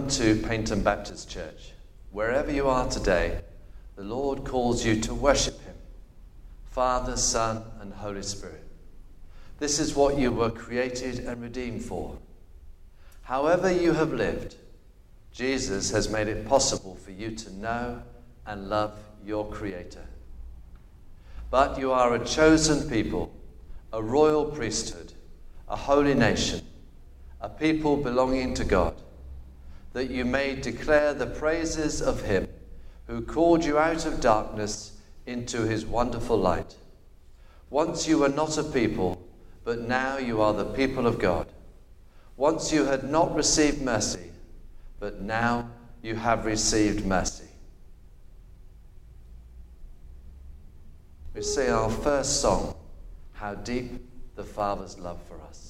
to Paynton Baptist Church. Wherever you are today, the Lord calls you to worship him, Father, Son, and Holy Spirit. This is what you were created and redeemed for. However you have lived, Jesus has made it possible for you to know and love your Creator. But you are a chosen people, a royal priesthood, a holy nation, a people belonging to God, that you may declare the praises of him who called you out of darkness into his wonderful light. Once you were not a people, but now you are the people of God. Once you had not received mercy, but now you have received mercy. We sing our first song, How Deep the Father's Love for Us.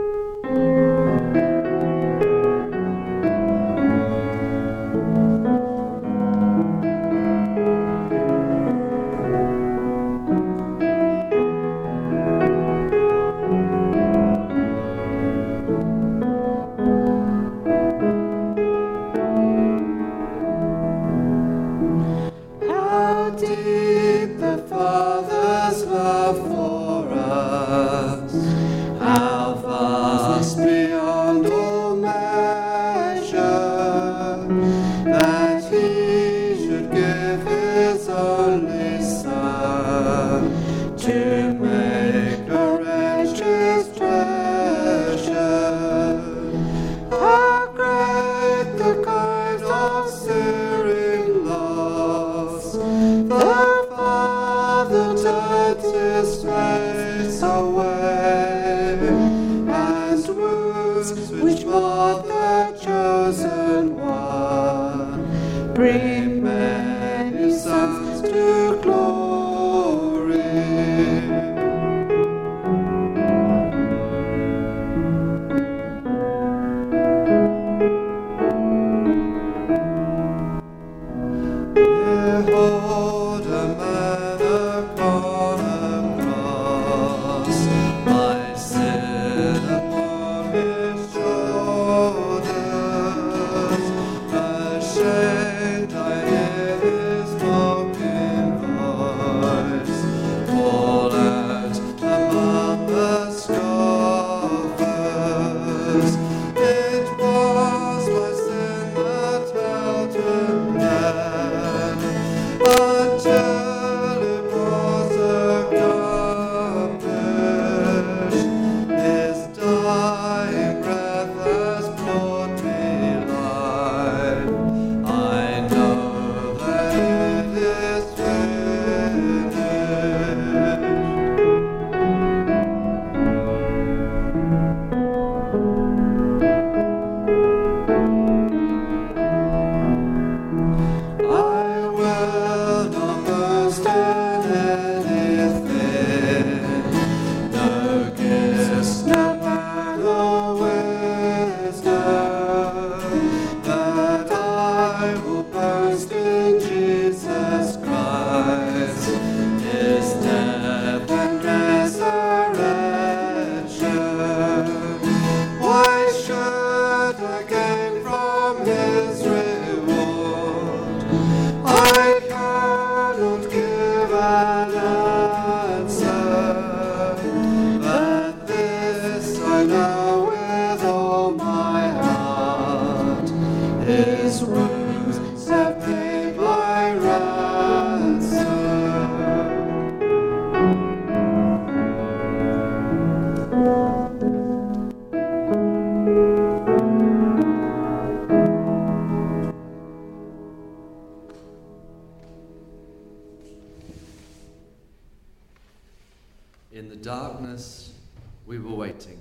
In the darkness we were waiting,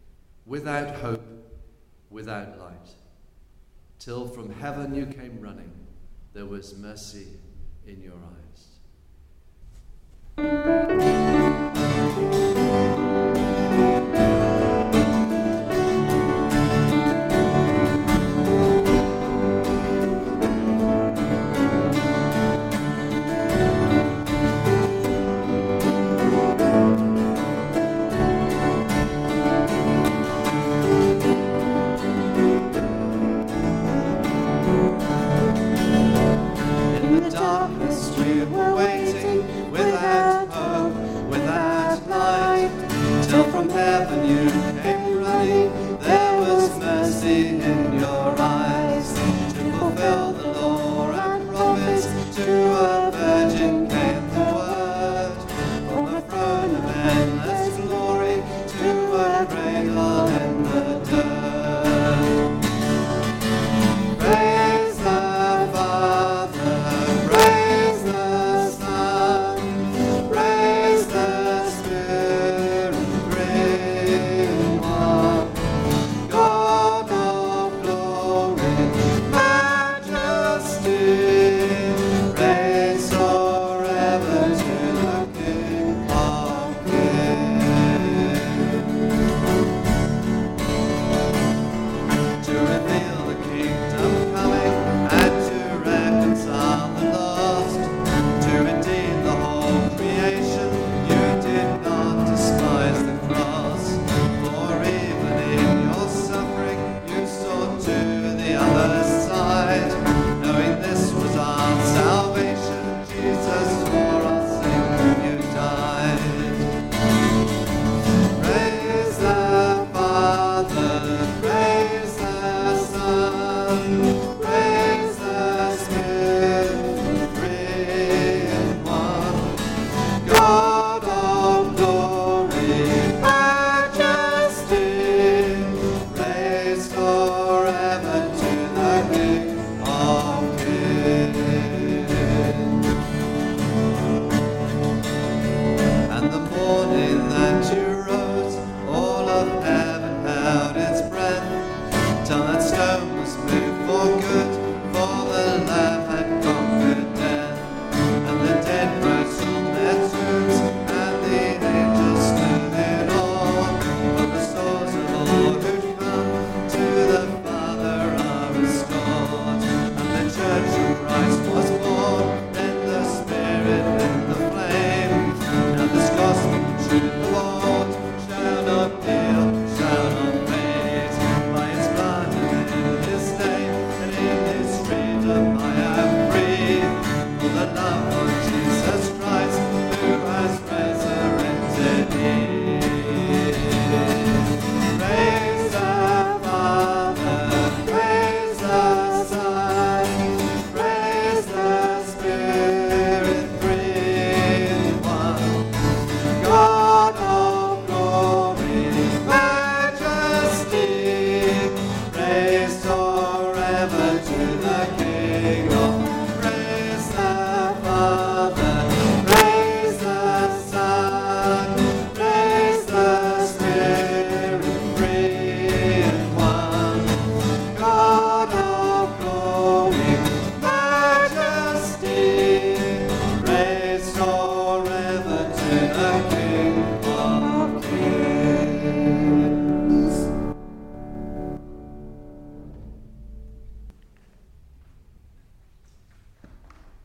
without hope, without light, till from heaven you came running, there was mercy in your eyes.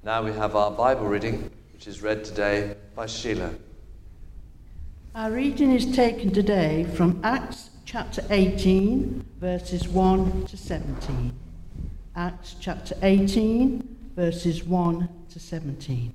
Now we have our Bible reading, which is read today by Sheila. Our reading is taken today from Acts chapter 18, verses 1 to 17. Acts chapter 18, verses 1 to 17.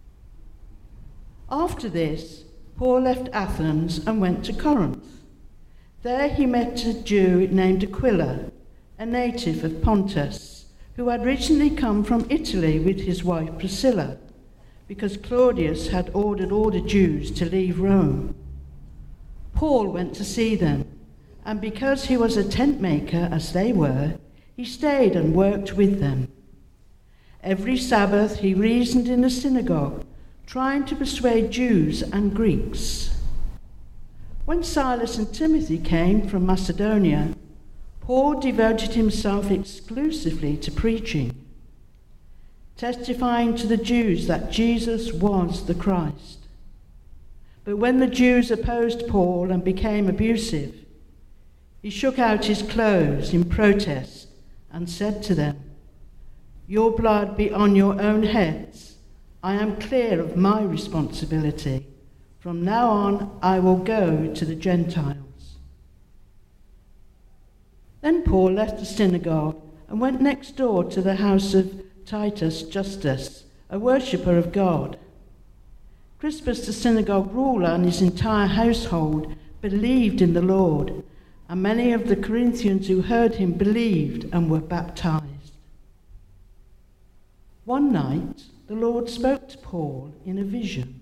After this, Paul left Athens and went to Corinth. There he met a Jew named Aquila, a native of Pontus, who had recently come from Italy with his wife Priscilla, because Claudius had ordered all the Jews to leave Rome. Paul went to see them, and because he was a tent maker as they were, he stayed and worked with them. Every Sabbath he reasoned in the synagogue, trying to persuade Jews and Greeks. When Silas and Timothy came from Macedonia, Paul devoted himself exclusively to preaching, testifying to the Jews that Jesus was the Christ. But when the Jews opposed Paul and became abusive, he shook out his clothes in protest and said to them, "Your blood be on your own heads. I am clear of my responsibility. From now on, I will go to the Gentiles." Then Paul left the synagogue and went next door to the house of Titus Justus, a worshipper of God. Crispus, the synagogue ruler, and his entire household believed in the Lord, and many of the Corinthians who heard him believed and were baptized. One night, the Lord spoke to Paul in a vision.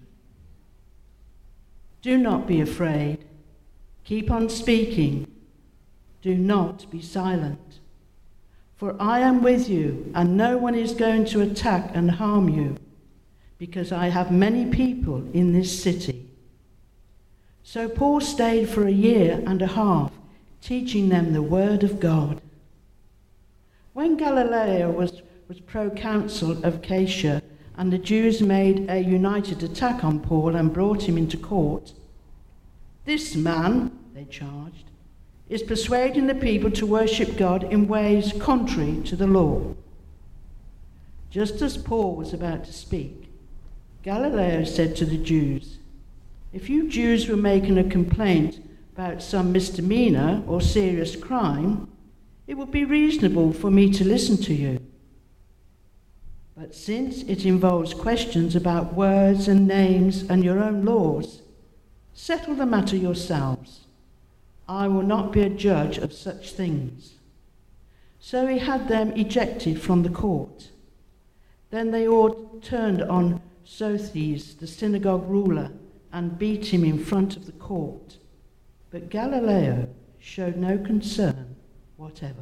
"Do not be afraid. Keep on speaking. Do not be silent. For I am with you, and no one is going to attack and harm you, because I have many people in this city." So Paul stayed for 1.5 years, teaching them the word of God. When Gallio was proconsul of Achaia, and the Jews made a united attack on Paul and brought him into court, "This man," they charged, "is persuading the people to worship God in ways contrary to the law." Just as Paul was about to speak, Gallio said to the Jews, "If you Jews were making a complaint about some misdemeanor or serious crime, it would be reasonable for me to listen to you. But since it involves questions about words and names and your own laws, settle the matter yourselves. I will not be a judge of such things." So he had them ejected from the court. Then they all turned on Sosthenes, the synagogue ruler, and beat him in front of the court. But Gallio showed no concern whatever.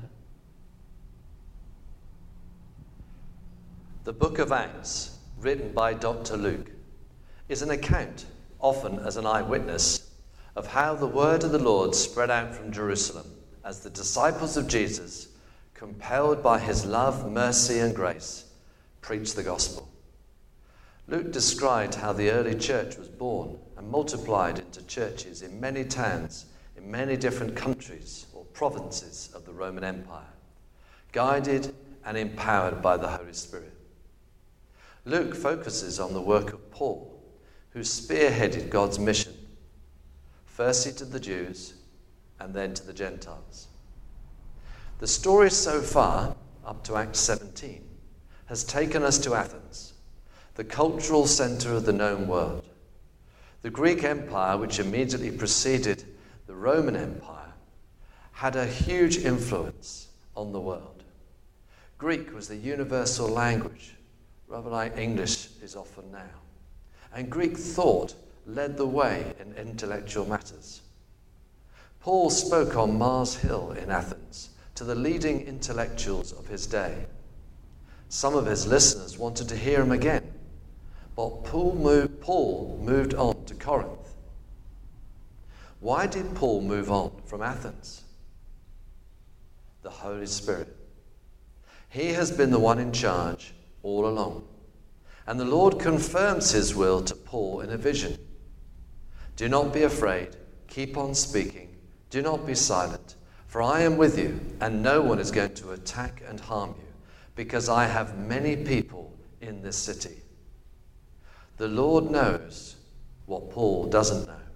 The book of Acts, written by Dr. Luke, is an account, often as an eyewitness, of how the word of the Lord spread out from Jerusalem as the disciples of Jesus, compelled by his love, mercy, and grace, preached the gospel. Luke described how the early church was born and multiplied into churches in many towns, in many different countries or provinces of the Roman Empire, guided and empowered by the Holy Spirit. Luke focuses on the work of Paul, who spearheaded God's mission, firstly to the Jews and then to the Gentiles. The story so far, up to Acts 17, has taken us to Athens, the cultural centre of the known world. The Greek Empire, which immediately preceded the Roman Empire, had a huge influence on the world. Greek was the universal language, rather like English is often now. And Greek thought led the way in intellectual matters. Paul spoke on Mars Hill in Athens to the leading intellectuals of his day. Some of his listeners wanted to hear him again, but Paul moved on to Corinth. Why did Paul move on from Athens? The Holy Spirit. He has been the one in charge all along. And the Lord confirms his will to Paul in a vision. "Do not be afraid. Keep on speaking. Do not be silent. For I am with you, and no one is going to attack and harm you, because I have many people in this city. The Lord knows what Paul doesn't know.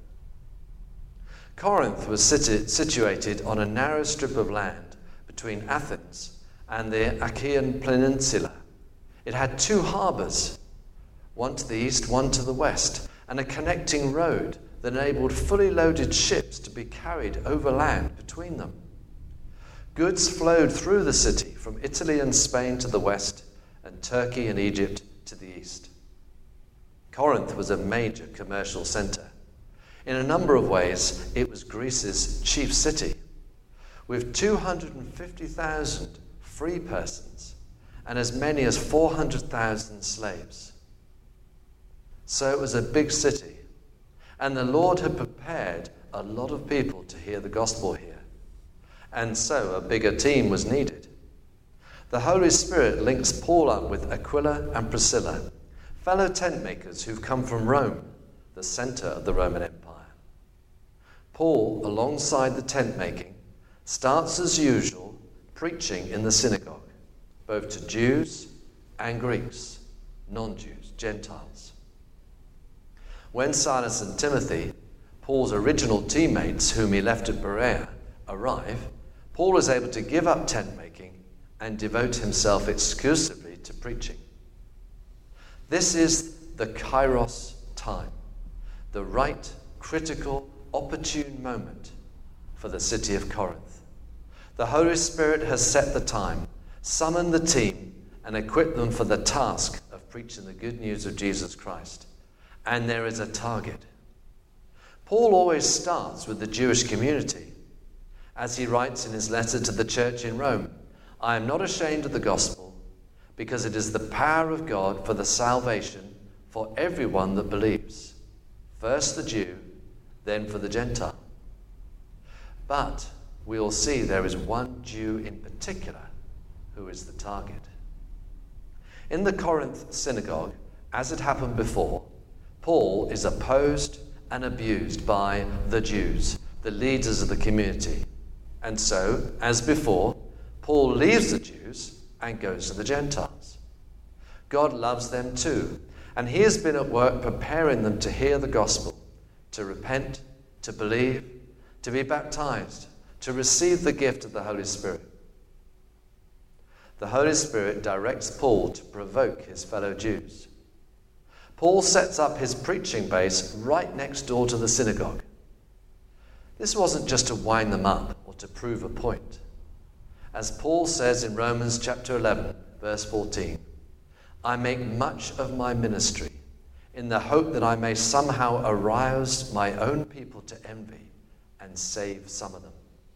Corinth was situated on a narrow strip of land between Athens and the Achaean Peninsula. It had 2 harbours, one to the east, one to the west, and a connecting road that enabled fully loaded ships to be carried overland between them. Goods flowed through the city from Italy and Spain to the west, and Turkey and Egypt to the east. Corinth was a major commercial centre. In a number of ways, it was Greece's chief city, with 250,000 free persons and as many as 400,000 slaves. So it was a big city, and the Lord had prepared a lot of people to hear the gospel here, and so a bigger team was needed. The Holy Spirit links Paul up with Aquila and Priscilla, fellow tent makers who've come from Rome, the centre of the Roman Empire. Paul, alongside the tent making, starts as usual preaching in the synagogue, both to Jews and Greeks, non-Jews, Gentiles. When Silas and Timothy, Paul's original teammates whom he left at Berea, arrive, Paul is able to give up tent making and devote himself exclusively to preaching. This is the Kairos time, the right, critical, opportune moment for the city of Corinth. The Holy Spirit has set the time, summoned the team, and equipped them for the task of preaching the good news of Jesus Christ. And there is a target. Paul always starts with the Jewish community. As he writes in his letter to the church in Rome, "I am not ashamed of the gospel, because it is the power of God for the salvation for everyone that believes, first the Jew, then for the Gentile." But we will see there is one Jew in particular who is the target. In the Corinth synagogue, as it happened before, Paul is opposed and abused by the Jews, the leaders of the community. And so, as before, Paul leaves the Jews and goes to the Gentiles. God loves them too, and he has been at work preparing them to hear the gospel, to repent, to believe, to be baptized, to receive the gift of the Holy Spirit. The Holy Spirit directs Paul to provoke his fellow Jews. Paul sets up his preaching base right next door to the synagogue. This wasn't just to wind them up or to prove a point. As Paul says in Romans chapter 11, verse 14, "I make much of my ministry in the hope that I may somehow arouse my own people to envy and save some of them."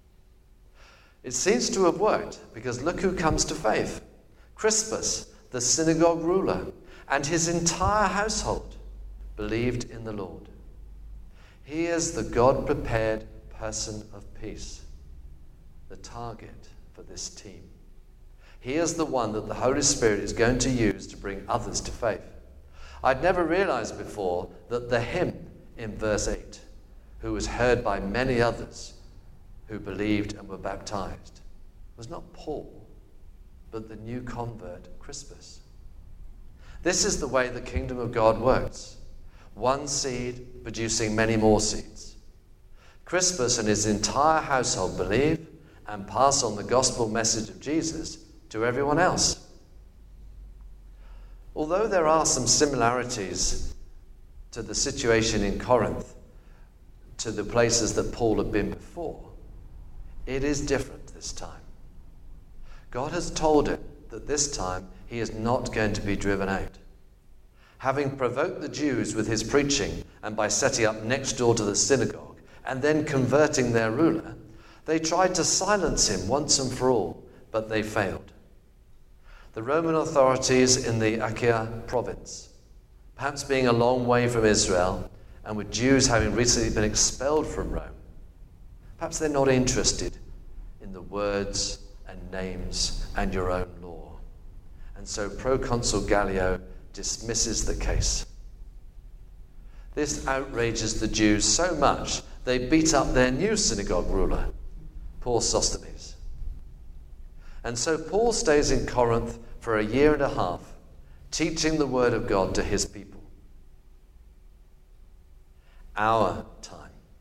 It seems to have worked, because look who comes to faith. Crispus, the synagogue ruler, and his entire household believed in the Lord. He is the God-prepared person of peace, the target for this team. He is the one that the Holy Spirit is going to use to bring others to faith. I'd never realized before that the him in verse 8, who was heard by many others who believed and were baptized, was not Paul, but the new convert Crispus. This is the way the kingdom of God works. One seed producing many more seeds. Crispus and his entire household believe and pass on the gospel message of Jesus to everyone else. Although there are some similarities to the situation in Corinth, to the places that Paul had been before, it is different this time. God has told him that this time he is not going to be driven out. Having provoked the Jews with his preaching and by setting up next door to the synagogue and then converting their ruler, they tried to silence him once and for all, but they failed. The Roman authorities in the Achaia province, perhaps being a long way from Israel and with Jews having recently been expelled from Rome, perhaps they're not interested in the words and names and your own law. And so Proconsul Gallio dismisses the case. This outrages the Jews so much they beat up their new synagogue ruler, Paul Sosthenes. And so Paul stays in Corinth for a year and a half, teaching the word of God to his people. Our time.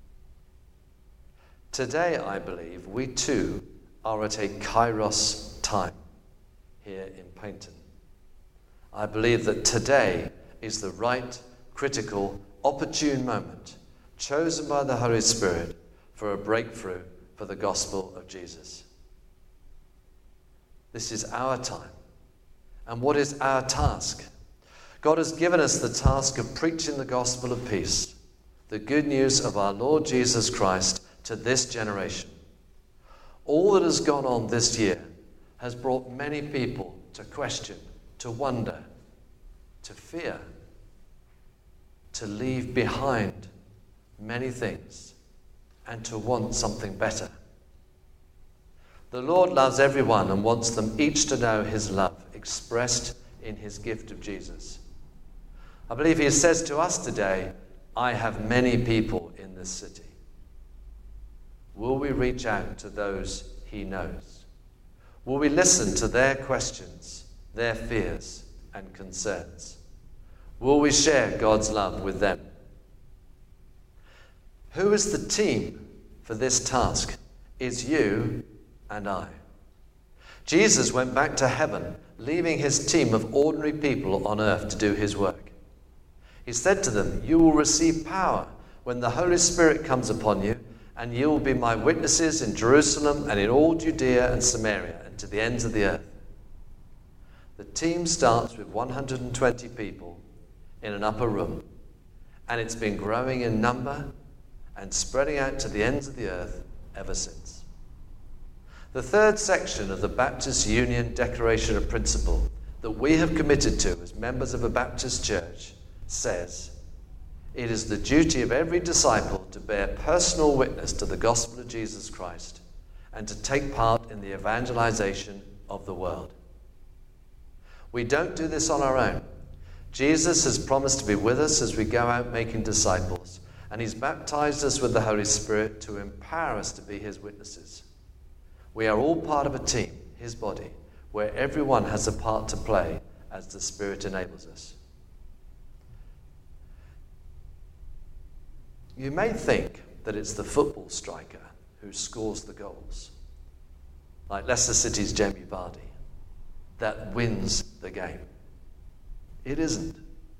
Today, I believe, we too are at a Kairos time here in Paignton. I believe that today is the right, critical, opportune moment chosen by the Holy Spirit for a breakthrough for the gospel of Jesus. This is our time. And what is our task? God has given us the task of preaching the gospel of peace, the good news of our Lord Jesus Christ to this generation. All that has gone on this year has brought many people to question, to wonder, to fear, to leave behind many things and to want something better. The Lord loves everyone and wants them each to know his love expressed in his gift of Jesus. I believe he says to us today, I have many people in this city. Will we reach out to those he knows? Will we listen to their questions, their fears and concerns? Will we share God's love with them? Who is the team for this task? Is you and I. Jesus went back to heaven, leaving his team of ordinary people on earth to do his work. He said to them, you will receive power when the Holy Spirit comes upon you, and you will be my witnesses in Jerusalem and in all Judea and Samaria and to the ends of the earth. The team starts with 120 people in an upper room, and it's been growing in number and spreading out to the ends of the earth ever since. The third section of the Baptist Union Declaration of Principle that we have committed to as members of a Baptist church says, it is the duty of every disciple to bear personal witness to the gospel of Jesus Christ and to take part in the evangelization of the world. We don't do this on our own. Jesus has promised to be with us as we go out making disciples, and he's baptized us with the Holy Spirit to empower us to be his witnesses. We are all part of a team, his body, where everyone has a part to play as the Spirit enables us. You may think that it's the football striker who scores the goals, like Leicester City's Jamie Vardy, that wins the game. It isn't.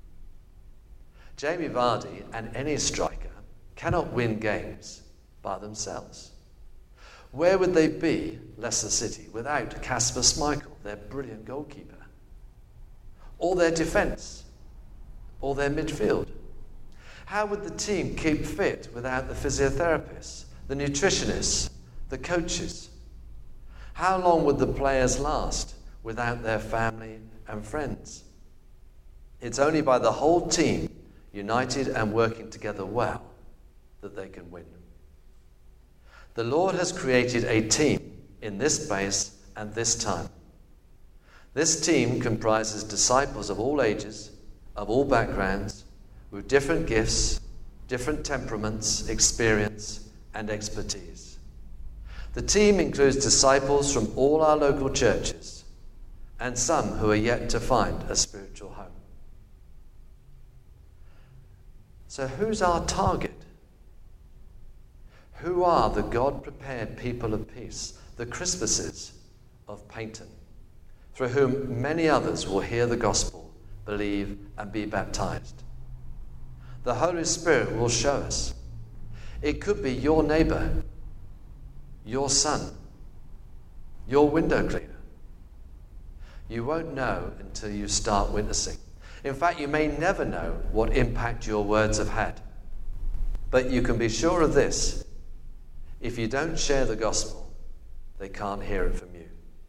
Jamie Vardy and any striker cannot win games by themselves. Where would they be, Leicester City, without Kasper Schmeichel, their brilliant goalkeeper? Or their defence? Or their midfield? How would the team keep fit without the physiotherapists, the nutritionists, the coaches? How long would the players last without their family and friends? It's only by the whole team united and working together well that they can win. The Lord has created a team in this place and this time. This team comprises disciples of all ages, of all backgrounds, with different gifts, different temperaments, experience, and expertise. The team includes disciples from all our local churches and some who are yet to find a spiritual home. So who's our target? Who are the God-prepared people of peace, the Crispuses of Paignton, through whom many others will hear the gospel, believe, and be baptized? The Holy Spirit will show us. It could be your neighbor, your son, your window cleaner. You won't know until you start witnessing. In fact, you may never know what impact your words have had. But you can be sure of this. If you don't share the gospel, they can't hear it from you.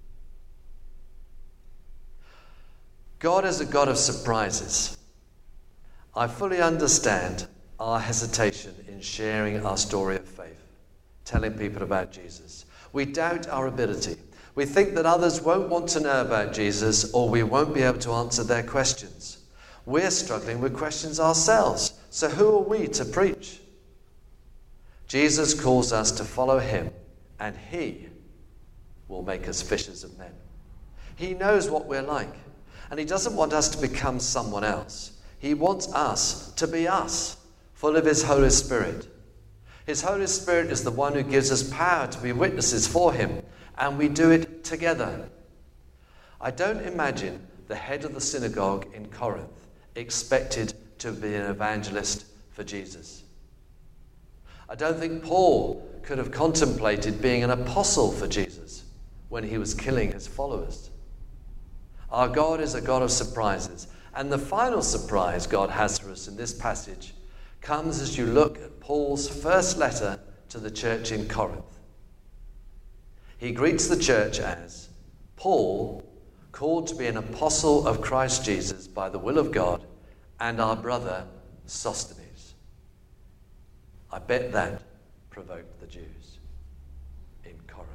God is a God of surprises. I fully understand our hesitation in sharing our story of faith, telling people about Jesus. We doubt our ability. We think that others won't want to know about Jesus, or we won't be able to answer their questions. We're struggling with questions ourselves, so who are we to preach? Jesus calls us to follow him, and he will make us fishers of men. He knows what we're like, And he doesn't want us to become someone else. He wants us to be us, full of his Holy Spirit. His Holy Spirit is the one who gives us power to be witnesses for him, and we do it together. I don't imagine the head of the synagogue in Corinth expected to be an evangelist for Jesus. I don't think Paul could have contemplated being an apostle for Jesus when he was killing his followers. Our God is a God of surprises, and the final surprise God has for us in this passage comes as you look at Paul's first letter to the church in Corinth. He greets the church as Paul, called to be an apostle of Christ Jesus by the will of God, and our brother Sosthenes. I bet that provoked the Jews in Corinth.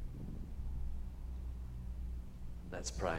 Let's pray.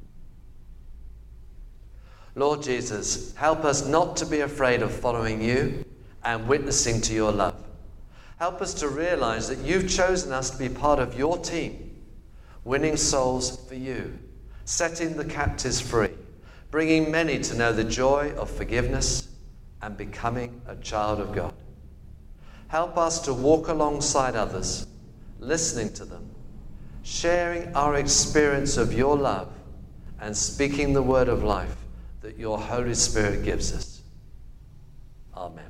Lord Jesus, help us not to be afraid of following you and witnessing to your love. Help us to realize that you've chosen us to be part of your team, winning souls for you, setting the captives free, bringing many to know the joy of forgiveness and becoming a child of God. Help us to walk alongside others, listening to them, sharing our experience of your love and speaking the word of life that your Holy Spirit gives us. Amen.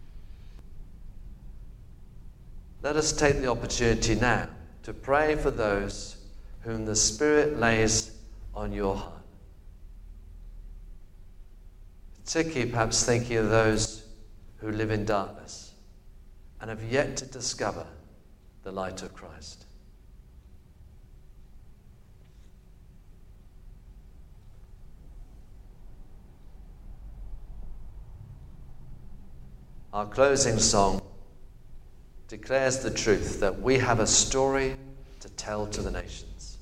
Let us take the opportunity now to pray for those whom the Spirit lays on your heart. Particularly perhaps thinking of those who live in darkness and have yet to discover the light of Christ. Our closing song declares the truth that we have a story to tell to the nations.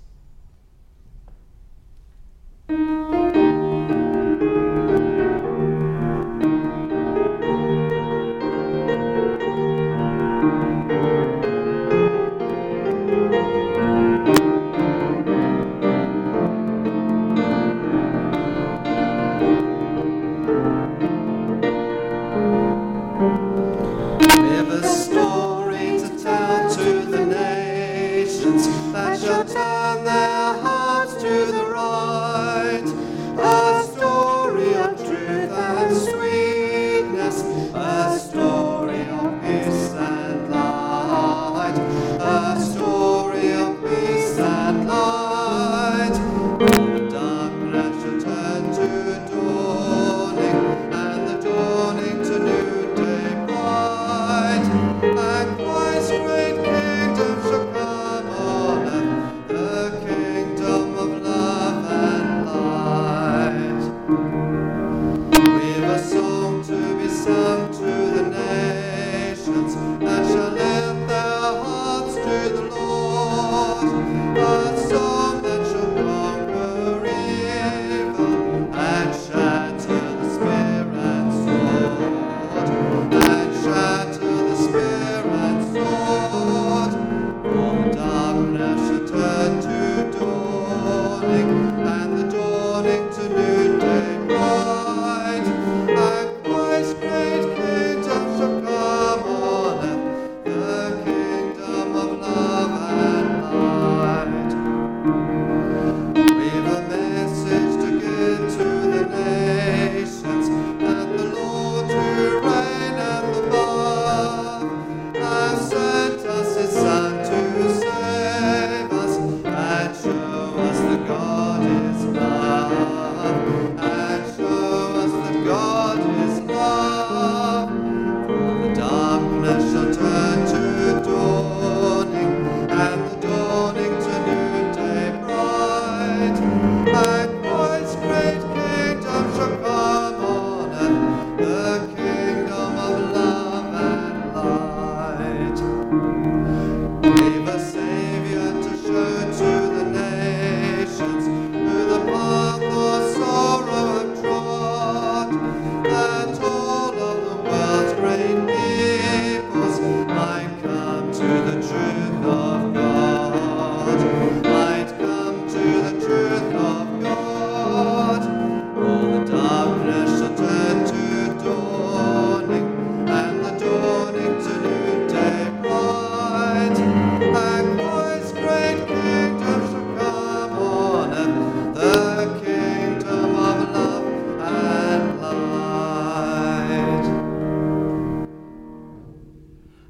That shall tell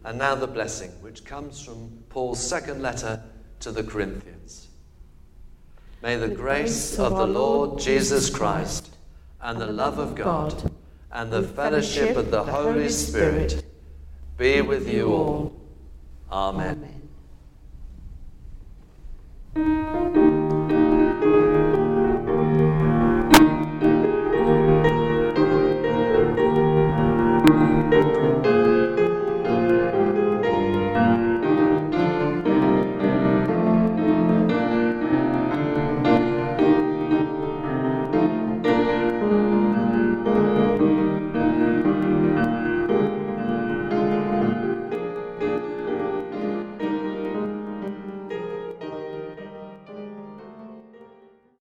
And now the blessing, which comes from Paul's second letter to the Corinthians. May the grace of the Lord Jesus Christ and the love of God and the fellowship of the Holy Spirit be with you all. Amen. Amen.